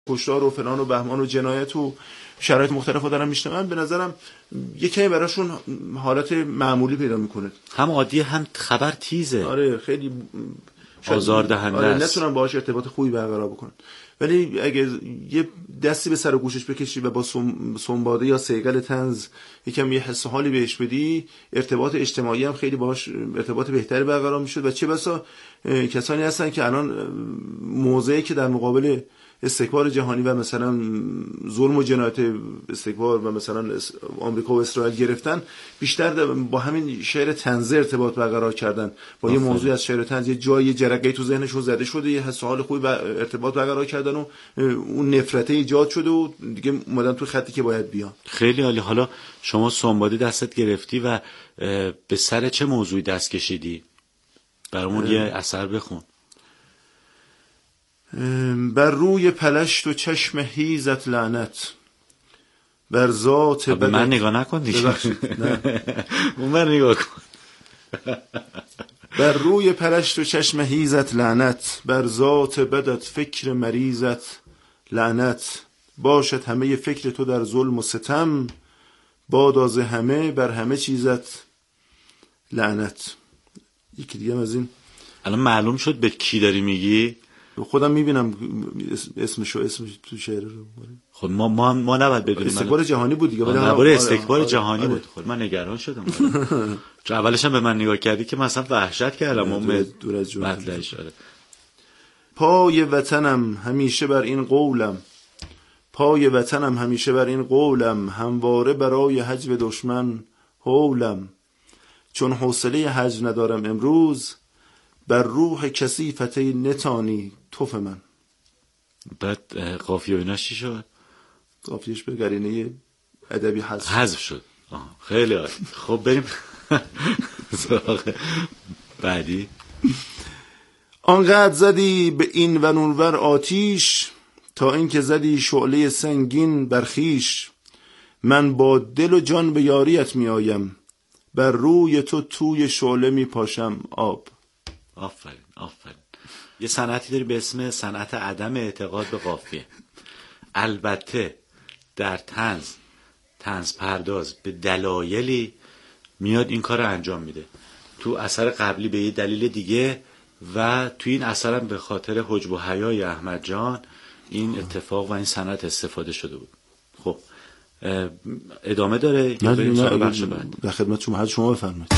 کشتار و فلان و بهمان و جنایت و شرایط مختلفو دارن میشنون، به نظرم یکی براشون حالت معمولی پیدا میکنه. هم عادی هم خبر تیزه. آره خیلی آزاردهنده است. نتونن باهاش ارتباط خوبی برقرار بکنن. ولی اگه یه دستی به سر و گوشش بکشی و با سنباده یا صیقل طنز یکم یه حس و حالی بهش بدی، ارتباط اجتماعی هم خیلی باهاش ارتباط بهتری برقرار میشد. و چه بسا کسانی هستن که الان موضعی که در مقابل استکبار جهانی و مثلا ظلم و جنایت استکبار و مثلا آمریکا و اسرائیل گرفتن، بیشتر با همین شعر طنز ارتباط برقرار کردن. با یه موضوع از شعر طنز یه جایی جرقه‌ای تو ذهنشون زده شده، یه حس و حال خوبی ارتباط برقرار کردن و اون نفرت ایجاد شده و دیگه اومدن تو خطی که باید بیان. خیلی عالی. حالا شما سنباده دستت گرفتی و به سر چه موضوعی دست کشیدی؟ برامون یه اثر بخون. بر روی پلشت و چشم هیزت لعنت، بر ذات به من نگاه نکن دیگه. اون بر نگاه کن. بر روی پلشت و چشم هیزت لعنت، بر ذات بدت فکر مریضت لعنت. باشد همه فکر تو در ظلم و ستم، بادا ز همه بر همه چیزت لعنت. یکی دیگه از این. الان معلوم شد به کی داری میگی؟ خودم میبینم اسمش تو شعر رو. خب ما نباید بدونیم. استکبار جهانی بود دیگه. درباره استکبار جهانی بود. خب من نگران شدم. چون اولش هم به من نگاه کردی که مثلا وحشت کردم. دور از جون. مطلعش. پای وطنم همیشه بر این قولم، پای وطنم همیشه بر این قولم، همواره برای حجب دشمن هولم. چون حوصله حج ندارم امروز، بر روح کثیفته نتانی توف من. بعد قافیه و ایناش چی شد؟ قافیهش به قرینه ادبی حذف شد. خیلی عالی. خب بریم سراغ بعدی. آنقدر زدی به این و اونور آتیش، تا اینکه زدی شعله سنگین بر خویش. من با دل و جان به یاریت می آیم، بر روی تو توی شعله می پاشم آب. آفرین آفرین. یه صنعتی داری به اسم صنعت عدم اعتقاد به قافیه. البته در طنز پرداز به دلایلی میاد این کار رو انجام میده. تو اثر قبلی به یه دلیل دیگه و تو این اثرم به خاطر حجب و حیای احمد جان این اتفاق و این صنعت استفاده شده بود. خب ادامه داره یا بریم سراغ بخش بعد؟ در خدمت شما. شما بفرمایید.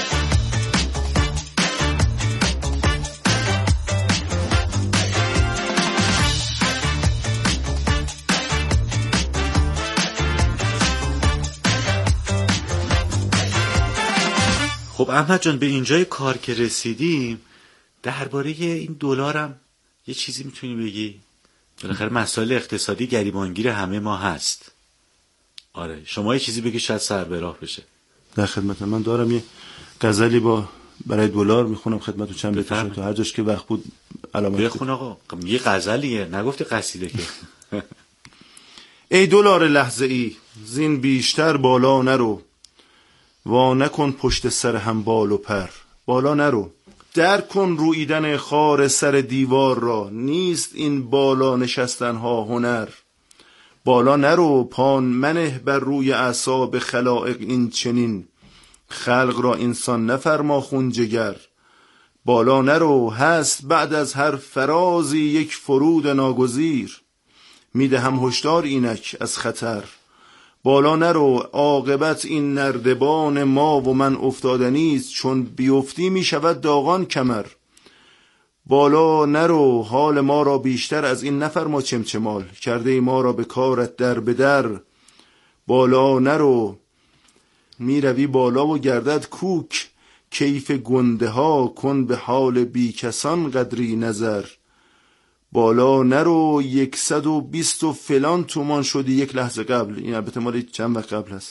خب احمد جان به اینجای کار که رسیدیم درباره این دلارم یه چیزی میتونی بگی؟ بالاخره مسائل اقتصادی گریبانگیر همه ما هست. آره شما یه چیزی بگی شاید سر به راه بشه. در خدمت. من دارم یه غزلی برای دلار میخونم خدمتتون چند بیت تو هر جاش که وقت بود علامت بخون آقا. یه غزلیه نگفتی قصیده که. ای دلار لحظه ای زین بیشتر بالا نرو، وا نکن پشت سر هم بال و پر. بالا نرو، در کن رویدن خار سر دیوار را، نیست این بالا نشستن ها هنر. بالا نرو، پان منه بر روی اعصاب خلائق این چنین، خلق را انسان نفرما خون جگر. بالا نرو، هست بعد از هر فرازی یک فرود ناگزیر، میده هم هشدار اینک از خطر. بالا نرو، عاقبت این نردبان ما و من افتادنیست، چون بیفتی می شود داغان کمر. بالا نرو، حال ما را بیشتر از این نفرما چمچمال، کرده ای ما را به کارت در به در. بالا نرو، می روی بالا و گردد کوک، کیف گنده ها کن به حال بی کسان قدری نظر. بالا نرو، 120 و فلان تومان شدی یک لحظه قبل. این البته مال چند وقت قبل هست.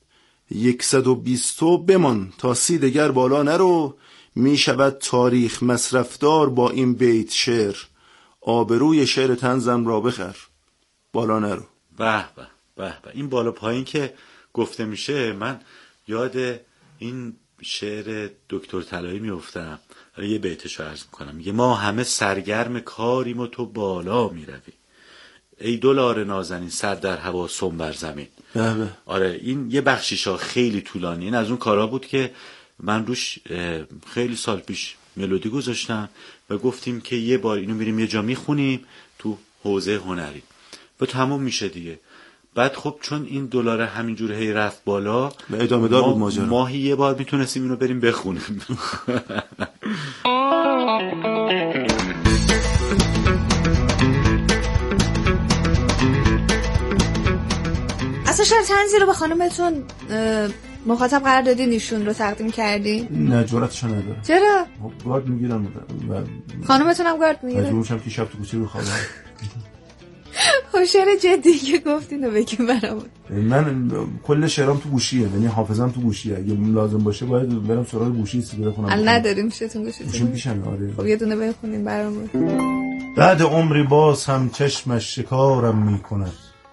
120 بمان تا 30 دگر بالا نرو، می شود تاریخ مصرفدار با این بیت شعر، آبروی شعر طنزم را بخر. بالا نرو. به به به به. این بالا پایین که گفته میشه من یاد این شعر دکتر طلایی میافتم. یه بیتشو عرض میکنم. میگه ما همه سرگرم کاریم و تو بالا میروی، ای دلار نازنین سر در هوا سم بر زمین. بله. آره این یه بخشیشا خیلی طولانی، این از اون کارا بود که من روش خیلی سال پیش ملودی گذاشتم و گفتیم که یه بار اینو میریم یه جا میخونیم تو حوزه هنری و تموم میشه دیگه. بعد خب چون این دلار همینجور هی رفت بالا و ادامه دار بود ماجرا، ماهی یه بار میتونستیم اینو بریم بخونیم. اصلا شعر طنزی رو به خانمتون مخاطب قرار دادین، ایشون رو تقدیم کردین؟ نه جرأتشو نداره. چرا؟ گارد میگیرم و خانمتون هم گارد میگیره؟ مجبور میشم که شب تو کوچه بخوابم. خب شعر جدی که گفتین رو بگیم برامون. من کل شعرام تو گوشیه، یعنی حافظم تو گوشیه، اگه لازم باشه باید برم سراغ گوشی استفاده کنم. الان نداریم شتون گوشیتون پیشم. آره خب یه دونه بخونین برامون. بعد عمری باز هم چشمش شکارم میکند،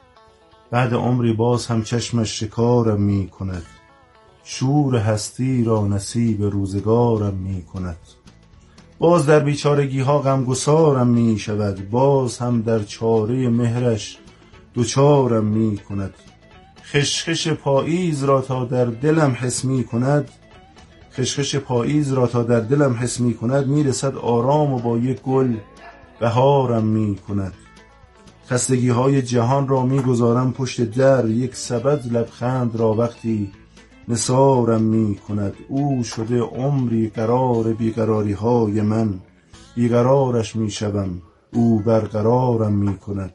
بعد عمری باز هم چشمش شکارم میکند، شور هستی را نصیب روزگارم میکند. باز در بیچارگی ها غمگسارم می شود، باز هم در چاره مهرش دوچارم می کند. خشخش پاییز را تا در دلم حس می کند، خشخش پاییز را تا در دلم حس می کند، می رسد آرام و با یک گل بهارم می کند. خستگی های جهان را می گذارم پشت در، یک سبد لبخند را وقتی نثارم می کند. او شده عمری قرار بیقراری های من، بیقرارش می شوم او برقرارم می کند.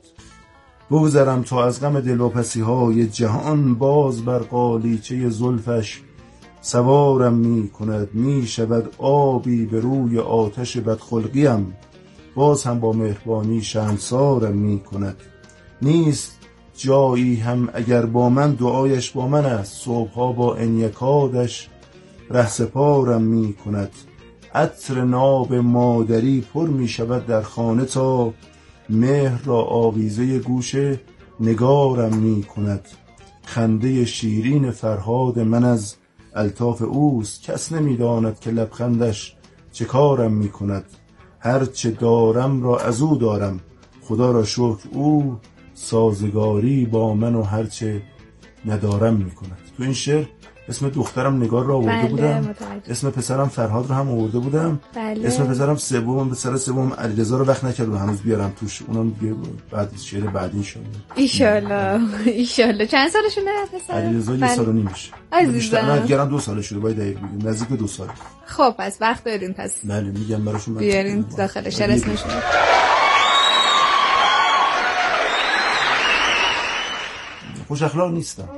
بگذرم تا از غم دلواپسی های جهان، باز بر قالیچه زلفش سوارم می کند. می شود آبی به روی آتش بدخلقیم، باز هم با مهربانی شرمسارم می کند. نیست جایی هم اگر با من دعایش با من است، صبحها با انیکادش رهسپارم می کند. عطر ناب مادری پر می شود در خانه، تا مهر را آویزه گوش نگارم می کند. خنده شیرین فرهاد من از الطاف اوست، کس نمی داند که لبخندش چه کارم می کند. هرچه دارم را از او دارم، خدا را شکر او سازگاری با من و هرچه ندارم میکند. تو این شعر اسم دخترم نگار را آورده بودم، اسم پسرم فرهاد رو هم آورده بودم، اسم پسرم سوم پسر سوم علیرضا رو وقت نکردم هنوز بیارم توش، اونم دیگه بعد شعر بعدی شد ان شاء الله. چند سالشونه پسر علیرضا؟ 1 سال و نیمش. عزیزم گرم 2 سالش شده، باید دقیق بگیم نزدیک به 2 سال. خب پس وقت دارین، پس بله میگم براشون بیارین داخل شعر اسمشون. خوش اخلاق نیستم.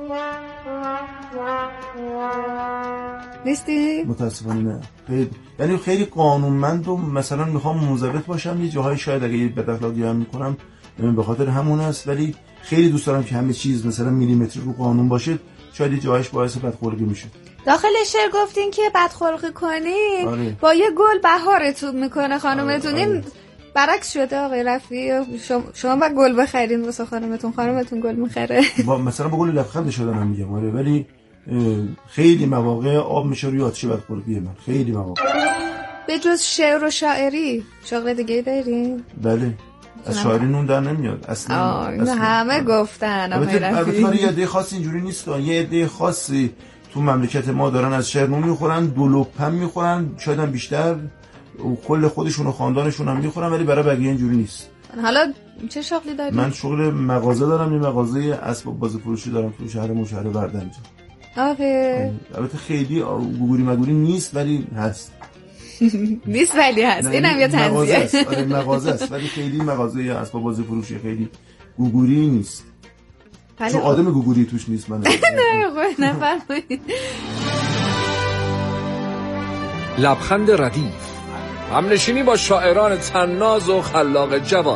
نیستی؟ متاسفانه نه. یعنی خیلی قانونمند و مثلا میخوام منضبط باشم، یه جاهای شاید اگه بد اخلاقی هم میکنم به خاطر همون است، ولی خیلی دوست دارم که همه چیز مثلا میلیمتری رو قانون باشه، شاید یه جاهایش باعث بدخلقی میشه. داخل شعر گفتین که بدخلقی کنین. آره. با یه گل بهارتون میکنه خانومتون. آره. این برعکس شده آقای رفیعی، شما با گل بخرین واسه خانومتون گل میخره. مثلا با گل لبخند شدن میگم آره، ولی خیلی مواقع آب میشه روی آتش بدخلقی من، خیلی مواقع. به جز شعر و شاعری شغل دیگه دارین؟ بله، از شاعری نون در نمیاد اصلا. همه گفتن آقای رفیعی. البته یه عده خاصی اینجوری نیست، یه عده خاصی تو مملکت ما دارن از شعر نون میخورن، دولوپم میخورن، شاید هم بیشتر، کل خودشون و خاندانشون هم میخورن، ولی برای بقیه اینجوری نیست. حالا چه شغلی داری؟ من شغل مغازه دارم، یه مغازه اسباب بازی فروشی دارم تو شهر وردنجا. البته خیلی گوگوری مگوری نیست ولی هست. نیست ولی هست، اینم یه تنزیه است. آره مغازه است ولی خیلی مغازه اسباب بازی فروشی خیلی گوگوری نیست. چون آدم گوگوری توش نیست. من نه نفرمایید. لبخند ردیف، همنشینی با شاعران طناز و خلاق جوان.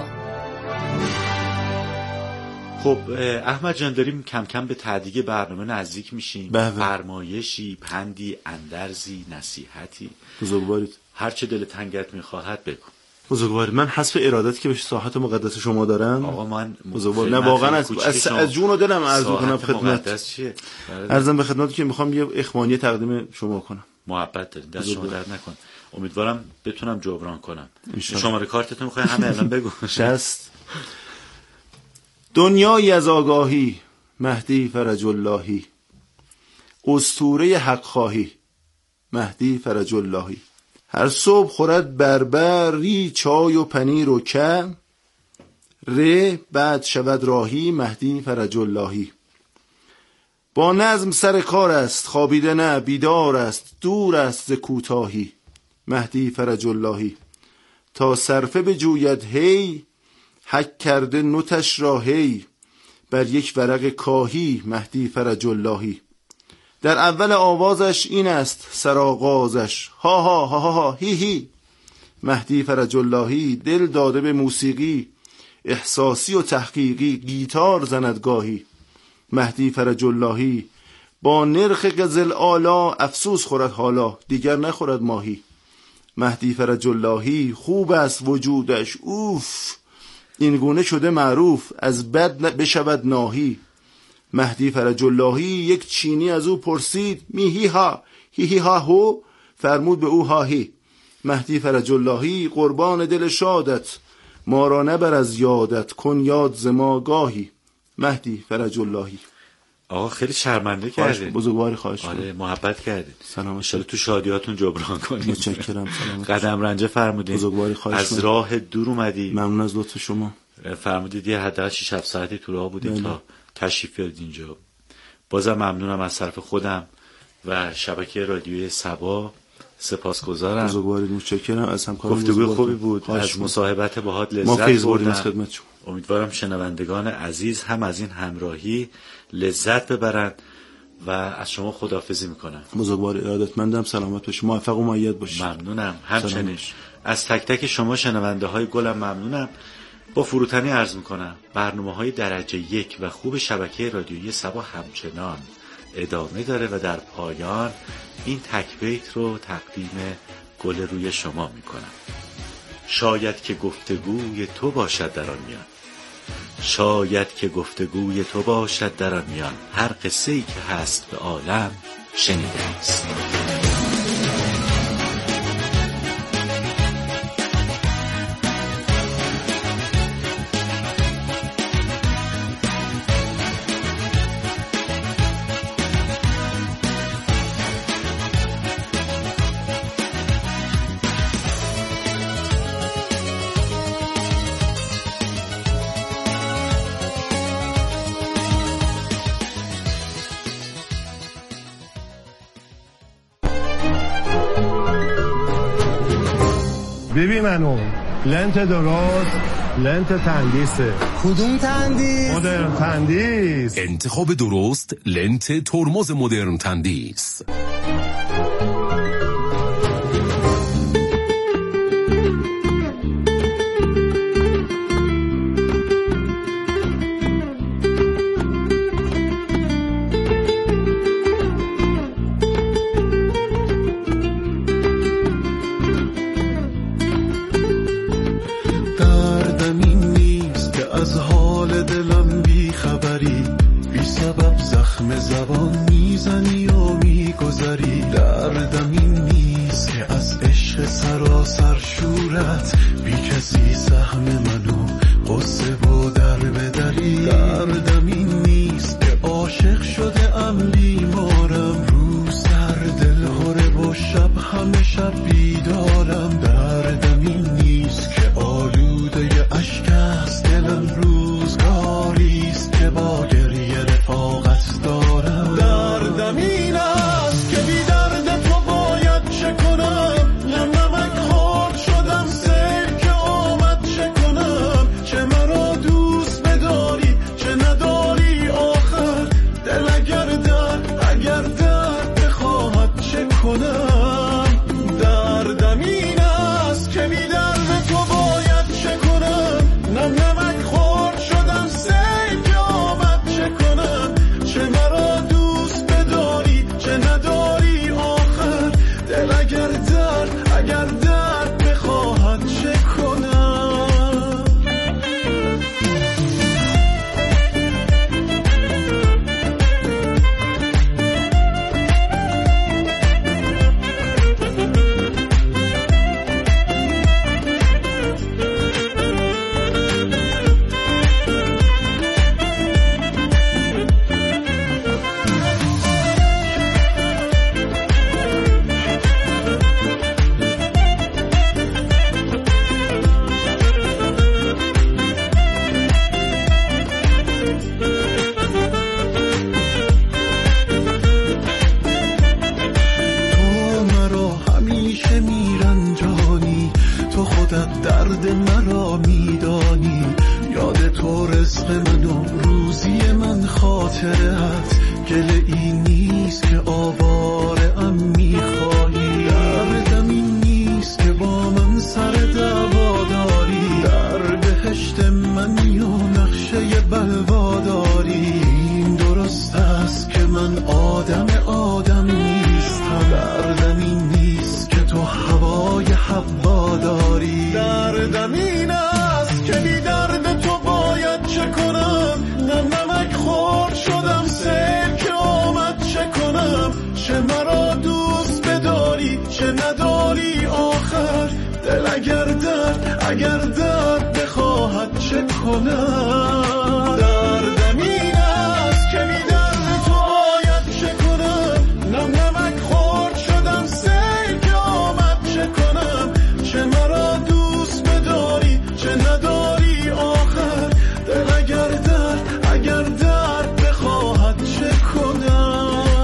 خب احمد جان داریم کم کم به تعدیق برنامه نزدیک میشیم. فرمایشی، پندی، اندرزی، نصیحتی، بزرگوارید هر چه دل تنگت میخواهد بگو. بزرگواری من حسب ارادتی که به ساحت مقدس شما دارن آقا من بزرگوار نه واقعا از جون و دلم عرض میکنم خدمت. عرضم به خدمت که میخوام یه اخوانی تقدیم شما کنم. محبت دارید، دست شما درد نکن. امیدوارم بتونم جبران کنم. شماره کارتتون میخوای همه الان بگو. 60 دنیایی از آگاهی مهدی فرج اللهی، اسطوره حق خواهی مهدی فرج اللهی. هر صبح خورد بربری چای و پنیر و که، ره بعد شود راهی مهدی فرج اللهی. با نظم سر کار است، خوابیده نه بیدار است، دور است ز کوتاهی مهدی فرج اللهی. تا صرفه بجوید هی، حک کرده نوتش را هی، بر یک ورق کاهی مهدی فرج اللهی. در اول آوازش این است سرآغازش، ها ها ها ها هی هی مهدی فرج اللهی. دل داده به موسیقی احساسی و تحقیقی، گیتار زند گاهی مهدی فرج اللهی. با نرخ غزل آلا افسوس خورد حالا، دیگر نخورد ماهی مهدی فرج اللهی. خوب است وجودش اوف، این گونه شده معروف، از بد بشود ناهی مهدی فرج اللهی. یک چینی از او پرسید میهی ها هی ها هو، فرمود به او هاهی مهدی فرج اللهی. قربان دل شادت ما را نبر از یادت، کن یاد ز ما گاهی مهدی فرج اللهی. آقا خیلی شرمنده کردین، بزرگواری خواهش کنم. آره محبت کردین، سلام ان تو شادیاتون جبران کنید. متشکرم. سلام. قدم رنجه فرمودین، بزرگواری خواهش از راه دور اومدی. ممنون از لطف شما. فرمودید یه حداقل 6-7 ساعتی تو راه بودید تا تشریف بیارید اینجا. بازم ممنونم از طرف خودم و شبکه رادیویی صبا، سپاسگزارم. بزرگواری متشکرم از همکاری. گفتگوی خوبی بود، از مصاحبت باهات لذت بردم. امیدوارم شنوندگان عزیز هم از این همراهی لذت ببرند و از شما خداحافظی میکنم. بزرگواری ارادتمندم، سلامت باشید، موفق و مؤید باشید. ممنونم. همچنین از تک تک شما شنونده های گلم ممنونم. با فروتنی عرض میکنم برنامه‌های درجه 1 و خوب شبکه رادیویی صبا همچنان ادامه داره و در پایان این تک بیت رو تقدیم گل روی شما میکنم. شاید که گفتگوی تو باشد در آن میان، شاید که گفتگوی تو باشد در آن میان، هر قصه‌ای که هست به عالم شنیده است. ببین منو لنت درست، لنت تندیسه. کدوم تندیس؟ مدرن تندیس. انتخاب درست، لنت ترمز مدرن تندیس. دور عشق من و روزی من خاطرت، گله این نیست که آواره‌ام میخوایی، دردم این نیست که با من سر دعوا داری، در بهشت منی و نقشه بلوا داری. این درست است که من آدم نیستم، دردم این نیست که تو هوای حوا داری، دردم این است که بی درد تو باید چه کنم، نمک خور شدم سیل که آمد چه کنم، چه مرا دوست بداری چه نداری آخر، دل اگر درد بخواهد چه کنم، دردم این است که بی درد تو باید چه کنم، نمک خور شدم سیل که آمد چه کنم، چه مرا دوست بداری چه نداری آخر، دل اگر درد بخواهد چه کنم.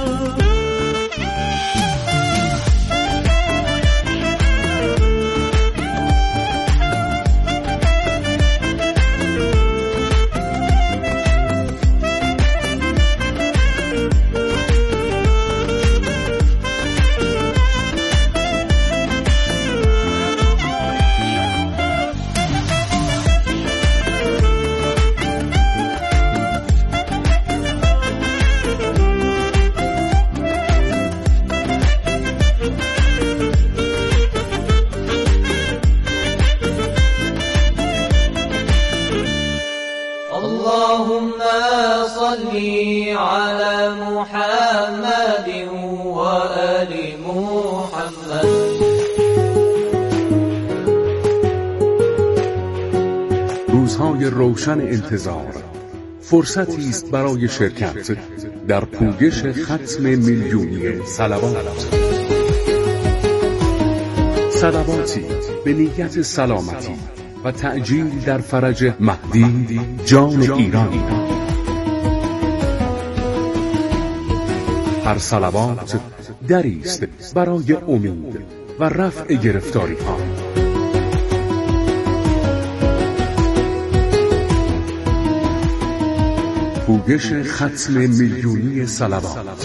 اللهم صل على محمد وآل محمد. روزهای روشن انتظار، فرصتی است برای شرکت در پوگش ختم میلیونی صلوات. صلواتی به نیت سلامتی و تعجیل در فرج مهدی جان ایرانی. هر صلوات دری است برای امید و رفع گرفتاری ها. پوگش ختم میلیونی صلوات.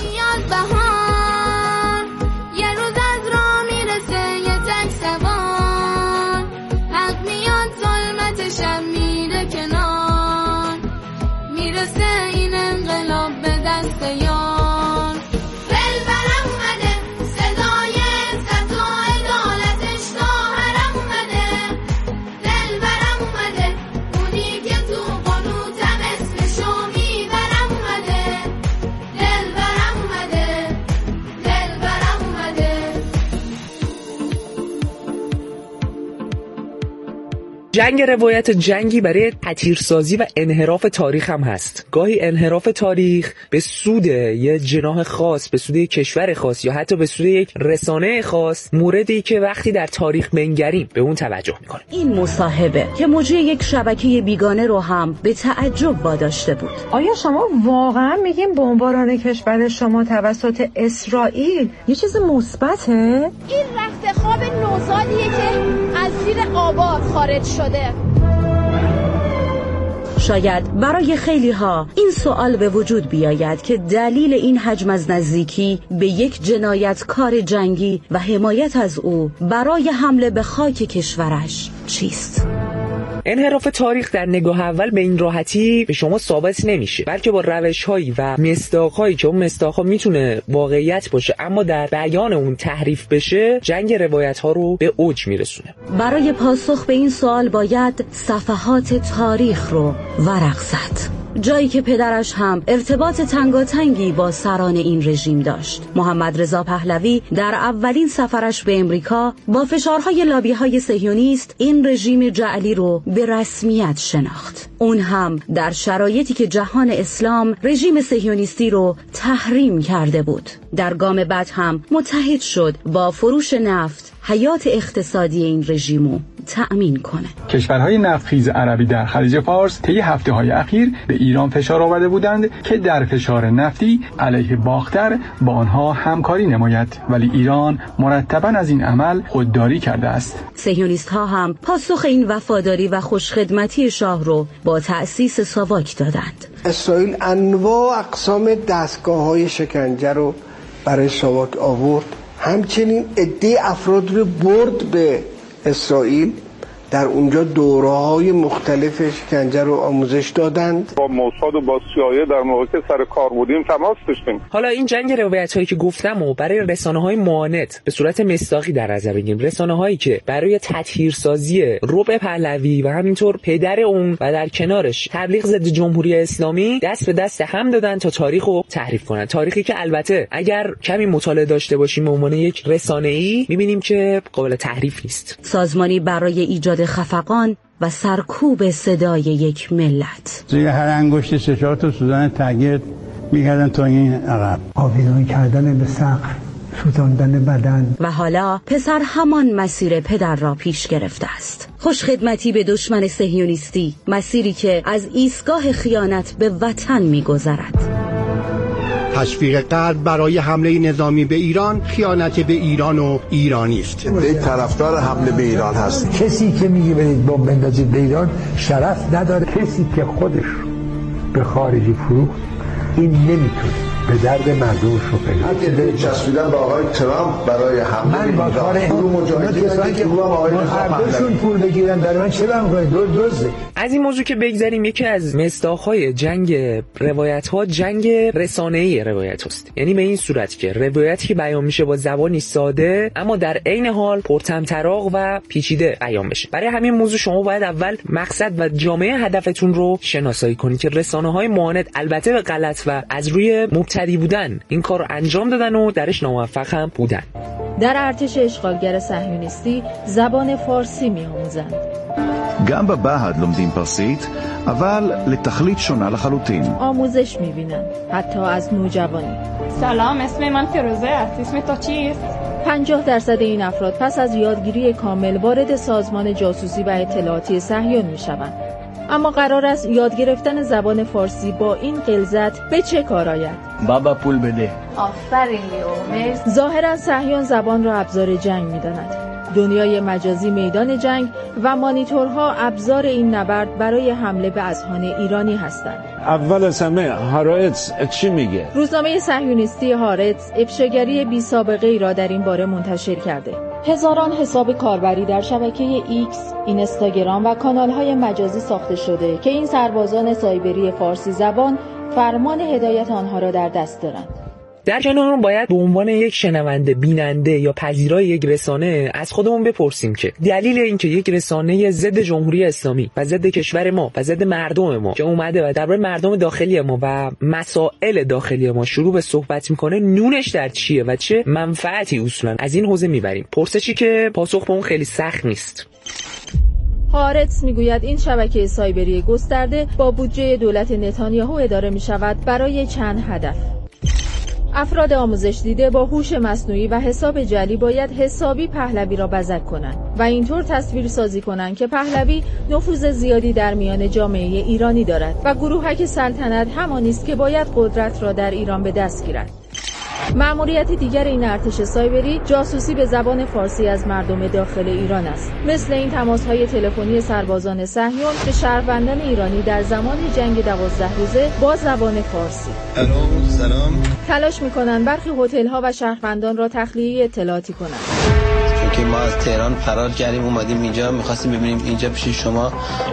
جنگ روایت جنگی برای تطهیرسازی و انحراف تاریخ هم هست. گاهی انحراف تاریخ به سود یه جناح خاص، به سود یک کشور خاص یا حتی به سود یک رسانه خاص، موردی که وقتی در تاریخ بنگریم به اون توجه میکنه. این مصاحبه که موجی یک شبکه بیگانه رو هم به تعجب واداشته بود. آیا شما واقعا میگین بمباران کشور شما توسط اسرائیل یه چیز مثبته؟ این رخت خواب نوزادیه که از زیر آبار خارج شده. شاید برای خیلی ها این سوال به وجود بیاید که دلیل این حجم از نزدیکی به یک جنایتکار جنگی و حمایت از او برای حمله به خاک کشورش چیست؟ انحراف تاریخ در نگاه اول به این راحتی به شما ثابت نمیشه، بلکه با روش‌هایی و مصداق‌هایی که اون مصداق‌ها میتونه واقعیت باشه اما در بیان اون تحریف بشه، جنگ روایت‌ها رو به اوج میرسونه. برای پاسخ به این سوال باید صفحات تاریخ رو ورق زد. جایی که پدرش هم ارتباط تنگاتنگی با سران این رژیم داشت. محمد رضا پهلوی در اولین سفرش به امریکا با فشارهای لابی‌های صهیونیست این رژیم جعلی رو به رسمیت شناخت. اون هم در شرایطی که جهان اسلام رژیم صهیونیستی رو تحریم کرده بود. در گام بعد هم متحد شد با فروش نفت حیات اقتصادی این رژیمو تأمین کنه. کشورهای نفتخیز عربی در خلیج فارس طی هفته‌های اخیر به ایران فشار آورده بودند که در فشار نفتی علیه باختر با آنها همکاری نماید، ولی ایران مرتباً از این عمل خودداری کرده است. صهیونیست‌ها هم پاسخ این وفاداری و خوشخدمتی شاه رو با تأسیس ساواک دادند. اسرائیل انواع اقسام دستگاه‌های شکنجه رو برای ساواک آورد، همچنین عده افراد رو برد به اسرائیل، در اونجا دوره‌های مختلف شکنجه رو آموزش دادند. با موساد و با CIA در موقع که سر کار بودیم تماس داشتیم. حالا این جنگ روایت‌هایی که گفتم و برای رسانه‌های معاند به صورت مصداقی در نظر بگیریم، رسانه‌هایی که برای تطهیرسازی ربع پهلوی و همینطور پدر اون و در کنارش تبلیغ ضد جمهوری اسلامی دست به دست هم دادن تا تاریخو تحریف کنن. تاریخی که البته اگر کمی مطالعه داشته باشیم به عنوان یک رسانه‌ای می‌بینیم که قابل تحریف نیست. سازمانی برای ایجاد خفقان و سرکوب صدای یک ملت. زیر هر انگشت 3-4 تا سوزن تغییر می‌کردن تا این عقب. آویزان کردن به سقف، سوزاندن بدن. و حالا پسر همان مسیر پدر را پیش گرفته است. خوشخدمتی به دشمن صهیونیستی، مسیری که از ایستگاه خیانت به وطن می‌گذرد. تشویق غرب برای حمله نظامی به ایران خیانت به ایران و ایرانی است. یک طرفدار حمله به ایران هست. کسی که میگه برید بمب بندازید به ایران شرف نداره. کسی که خودش به خارجی فروخت این نمیتونه به درد مردمش رو بگیره. حتی چسبیدن به آقای ترامپ برای حمله به ایران. کسانی که هردوشون پول بگیرن برای من چه برمی‌کنه؟ دزده. از این موضوع که بگذاریم، یکی از مصداق‌های جنگ روایت‌ها جنگ رسانه‌ای روایت است. یعنی به این صورت که روایتی که بیان میشه با زبانی ساده اما در عین حال پرطمطراق و پیچیده بیان بشه. برای همین موضوع شما باید اول مقصد و جامعه هدفتون رو شناسایی کنید که رسانه‌های معاند البته به غلط و از روی مبتدی بودن این کار رو انجام دادن و درش ناموفق هم بودن. در ارتش اشغالگر صهیونیستی زبان فارسی می‌آموزند. גם בבה"ד לומדים פרסית, אבל לתכלית שונה לחלוטין. آموزش می‌بینند، حتی از نوجوانی. سلام، اسم من فیروزه است. اسم تو چیست؟ 50% این افراد پس از یادگیری کامل وارد سازمان جاسوسی و اطلاعاتی صهیون می‌شوند. اما قرار است یاد گرفتن زبان فارسی با این غلظت به چه کار آید؟ بابا پول بده. آفرین لیو. ظاهرا صهیون زبان را ابزار جنگ می‌داند. دنیای مجازی میدان جنگ و مانیتورها ابزار این نبرد برای حمله به اذهان ایرانی هستند. اول از همه هارتز چی میگه؟ روزنامه صهیونیستی هارتز افشاگری بی سابقه ای را در این باره منتشر کرده. هزاران حساب کاربری در شبکه ایکس، اینستاگرام و کانال‌های مجازی ساخته شده که این سربازان سایبری فارسی زبان فرمان هدایت آنها را در دست دارند. در کنار باید به عنوان یک شنونده، بیننده یا پذیرای یک رسانه از خودمون بپرسیم که دلیل اینکه یک رسانه ضد جمهوری اسلامی و ضد کشور ما و ضد مردم ما که اومده و درباره مردم داخلی ما و مسائل داخلی ما شروع به صحبت میکنه، نونش در چیه و چه منفعتی اصولا از این حوزه میبریم؟ پرسشی که پاسخ به اون خیلی سخت نیست. هارتز میگوید این شبکه سایبری گسترده با بودجه دولت نتانیاهو اداره میشود برای چند هدف. افراد آموزش دیده با هوش مصنوعی و حساب جعلی باید حسابی پهلوی را بزک کنند و اینطور تصویر سازی کنند که پهلوی نفوذ زیادی در میان جامعه ایرانی دارد و گروهک سلطنت همانی است که باید قدرت را در ایران به دست گیرد. مأموریت دیگر این ارتش سایبری جاسوسی به زبان فارسی از مردم داخل ایران است. مثل این تماس‌های تلفنی سربازان صهیون به شهروندان ایرانی در زمان جنگ 12 روزه با زبان فارسی. سلام. تلاش می‌کنند برخی هتل‌ها و شهروندان را تخلیه اطلاعاتی کنند. چون که ما از تهران فرار کردیم اومدیم اینجا، می‌خواستیم ببینیم اینجا پیش شما.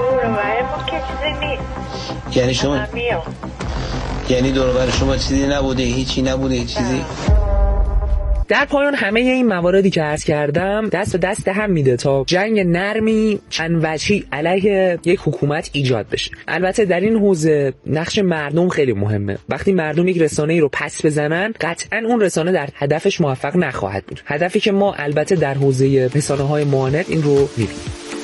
یعنی شما یعنی دور و بر شما چیزی نبوده، هیچی نبوده، چیزی؟ در پایان همه این مواردی که عرض کردم دست به دست هم میده تا جنگ نرمی چند وجهی علیه یک حکومت ایجاد بشه. البته در این حوزه نقش مردم خیلی مهمه. وقتی مردم یک رسانه‌ای رو پس بزنن، قطعاً اون رسانه در هدفش موفق نخواهد بود. هدفی که ما البته در حوزه رسانه‌های معاند این رو می‌بینیم.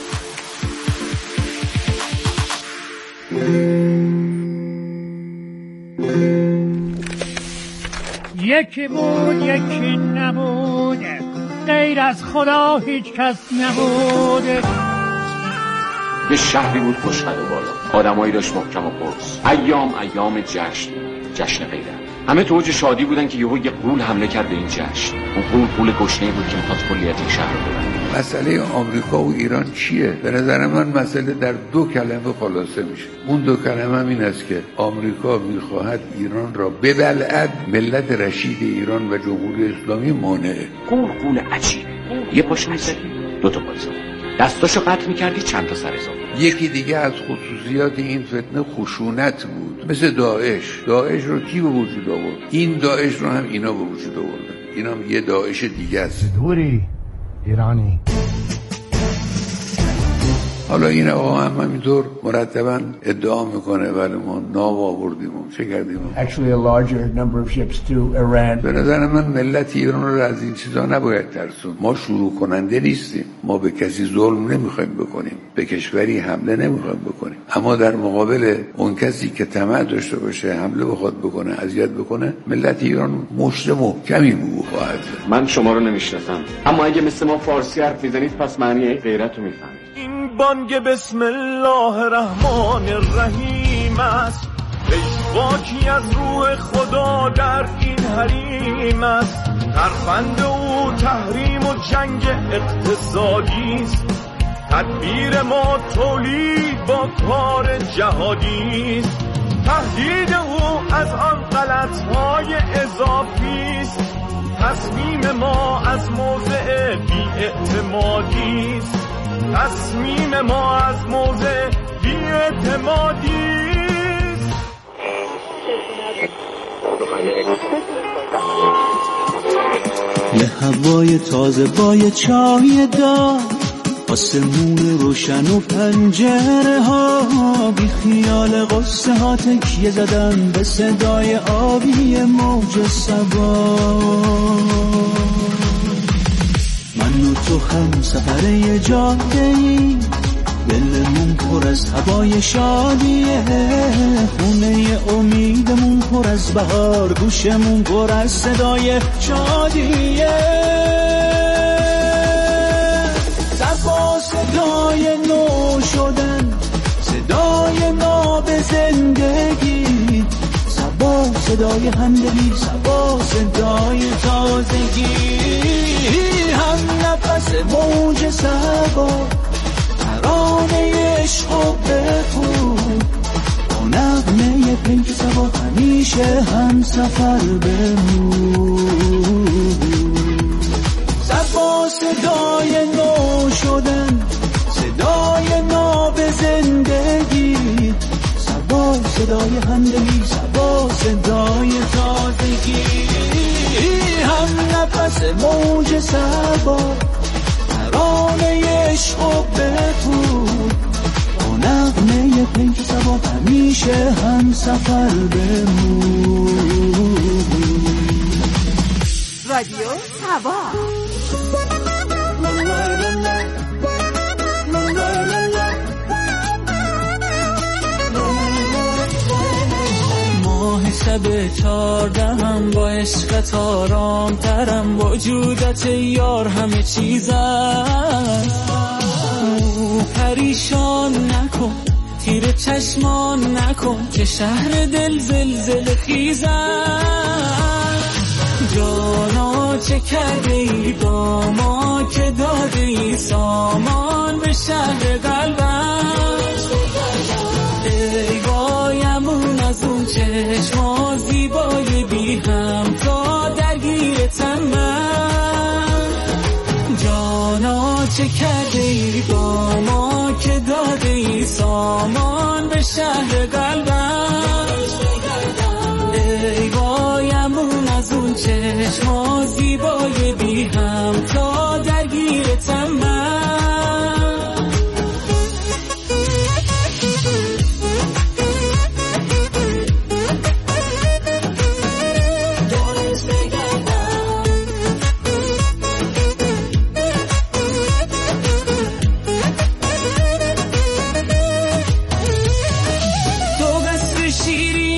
یکی بود یکی نبود، غیر از خدا هیچ کس نبود. یه شهری بود خوشقد و بالا، آدمایی داشت محکم و قرص، ایام جشن غیرت. همه تو اوج شادی بودن که یهو یه غول حمله کرد به این جشن. اون غول گشنه‌ای بود که می‌خواست کلیت این شهر رو ببره. مسئله آمریکا و ایران چیه؟ به نظر من مسئله در 2 کلمه خلاصه میشه. اون 2 کلمه هم این است که آمریکا میخواهد ایران را ببلعد، ملت رشید ایران و جمهوری اسلامی مانعه. غول عجیب. یه پاشو می‌زدی، 2 تا پایزا. دستاشو قطع می‌کردی، چند تا سر اضافه. یکی دیگه از خصوصیات این فتنه خشونت بود. مثل داعش رو کی به وجود آورد؟ این داعش رو هم اینا به وجود آوردن. اینا هم یه داعش دیگه است. دوری ایرانی. حالا این آقا هم همینطور مرتباً ادعا میکنه ولی ما ناو آوردیم و چه کردیم. Actually a larger number of ships to Iran. به نظر من ملت ایران رو از این چیزا نباید ترسون. ما شروع کننده نیستیم. ما به کسی ظلم نمیخوایم بکنیم. به کشوری حمله نمیخوایم بکنیم. اما در مقابل اون کسی که طمع داشته باشه حمله بخواد بکنه، اذیت بکنه، ملت ایران مشت محکمی بو خواهد. من شما رو نمیشناسم، اما اگه مثل ما فارسی حرف میزنید پس معنی غیرت رو میفهمید. این بانگ بسم الله الرحمن الرحیم است، خاکی از روح خدا در این حریم است. ترفند او تحریم و جنگ اقتصادی است، تدبیر ما تولید با کار جهادی است. تهدید او از آن غلط‌های اضافی است، تصمیم ما از موضع بی‌اعتمادی است. تصمیم ما از موضع بی‌اعتمادی است. یه هوای تازه با یه چای دار، آسمون روشن و پنجره ها، بی خیال قصه ها تکیه زدن به صدای آبی موج صبا. من و تو هم سفر یه جاده‌ای، دلمون پر از هوای شادیه، خونه امیدمون پر از بهار، گوشمون پر از صدای شادیه. با صدای نو شدن، صدای ناب زندگی، صبا صدای همدلی، صبا صدای تازگی، هم نفس موج صبا، ترانه عشق و بخون، با نغمه پیک صبا همیشه هم سفر بمون. صبا صدای نو شدن، صدای ناب زندگی، صبا صدای همدلی، صبا صدای تازگی، هم نفس موج صبا، ترانه عشق و بخون، با نغمه پیک صبا همیشه هم سفر بمون. رادیو صبا. ماه شب 14 هم با عشقت آرام ترم، وجودت یار همه چیزم. پریشان نکن، تیر چشمان نکن، که شهر دل زلزله خیزم. جانا چه کرده ای با ما که داده ای سامان به شهر قلبم. ای وایمون از اون چشما زیبای بی هم تا درگیرتم من. جانا چه کرده ای با ما که داده ای سامان به شهر قلبم.